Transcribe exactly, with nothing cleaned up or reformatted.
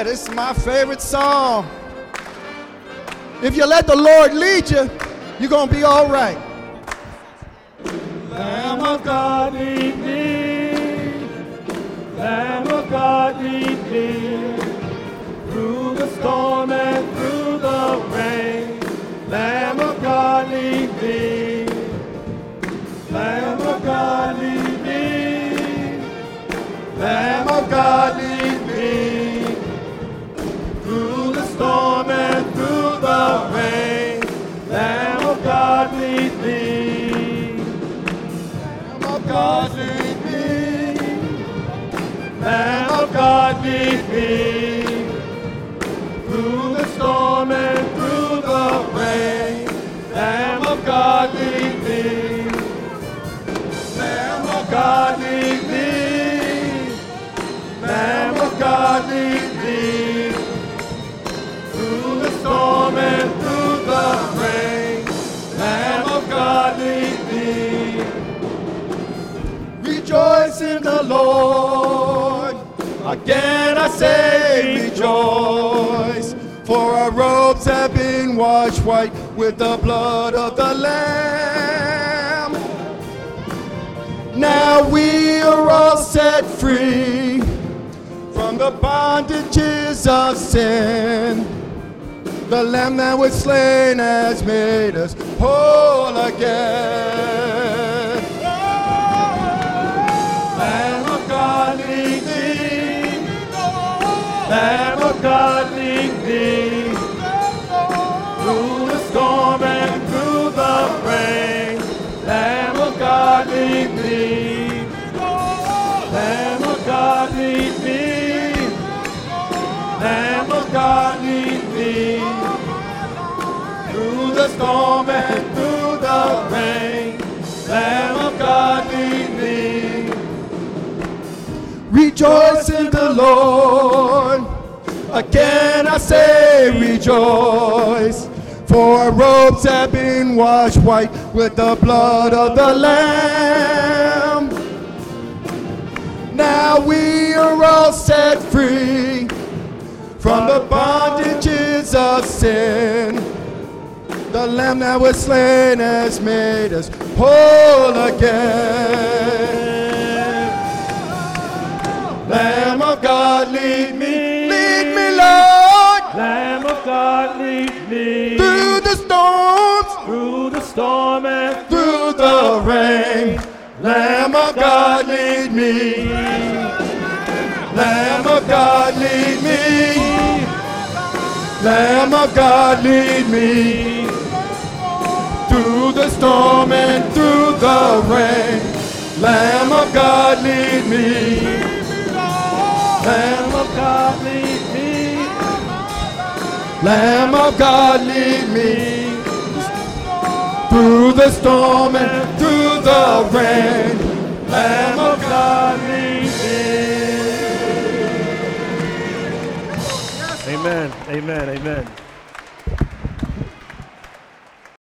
Yeah, this is my favorite song. If you let the Lord lead you, you're going to be all right. Lamb of God, lead me. Lamb of God, lead me. Through the storm and through the rain. Lamb of God, lead me. Lamb of God, lead me. Lamb of God, lead me. Through the storm and through the rain. Lamb of God, lead me. Lamb of God, lead me. Lamb of God, lead me. Through the storm and through the rain. Lamb of God, lead me. Lamb of God, lead me. Lamb of God, lead me. Through the storm and through the rain. Lamb of God, lead me. Rejoice in the Lord. Again I say rejoice. For our robes have been washed white with the blood of the Lamb. Now we are all set free from the bondages of sin. The Lamb that was slain has made us whole again. Lamb of God, lead me. Lamb of God, lead me. Through the storm and through the rain. Lamb of God, lead me. Lamb of God, lead me. Lamb of God, lead me. Through the storm and through the rain. Lamb of God, lead me. Rejoice in the Lord. Again I say rejoice. For our robes have been washed white with the blood of the Lamb. Now we are all set free from the bondages of sin. The Lamb that was slain has made us whole again. Lamb of God, lead me, lead me, Lord. Lamb of God, lead me through the storms, through the storm and through the rain. Lamb of God, lead me. Lamb of God, lead me. Lamb of God, lead me through the storm and through the rain. Lamb of God, lead me. Lamb of God, lead me. Lamb of God, lead me through the storm and through the rain. Lamb of God, lead me. Amen, amen, amen.